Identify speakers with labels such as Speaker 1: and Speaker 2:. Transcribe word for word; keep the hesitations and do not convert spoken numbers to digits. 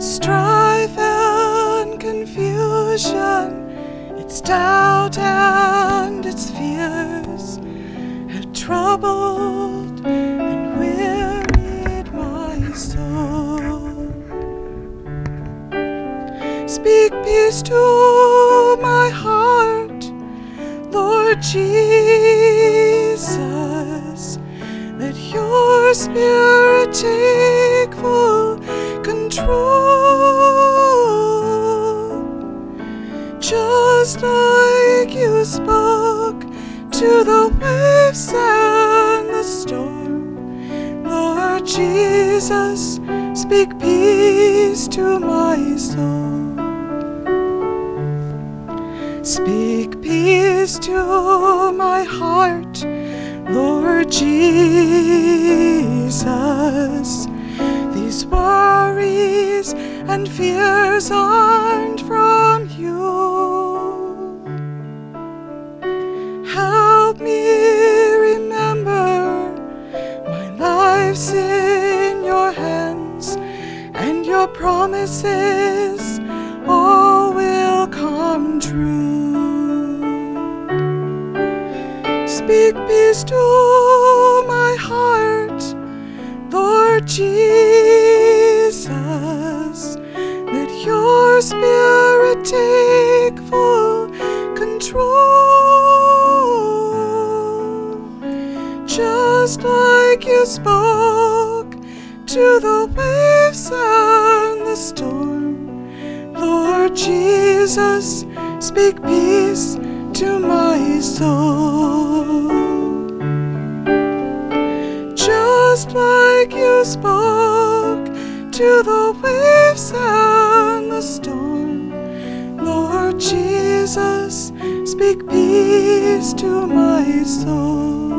Speaker 1: strife and confusion, its doubt and its fears have troubled and wearied my soul. Speak peace to my heart, Lord Jesus. Let your Spirit take full control. Just like you spoke to the waves and the storm, Lord Jesus, speak peace to my soul. Speak peace to my heart, Lord Jesus. These worries and fears aren't from you. Help me remember my life's in your hands, and your promises all will come true. Speak peace to my heart, Lord Jesus. Let your Spirit take full control. Just like you spoke to the waves and the storm, Lord Jesus, speak peace to my soul. Just like you spoke to the waves and the storm, Lord Jesus, speak peace to my soul.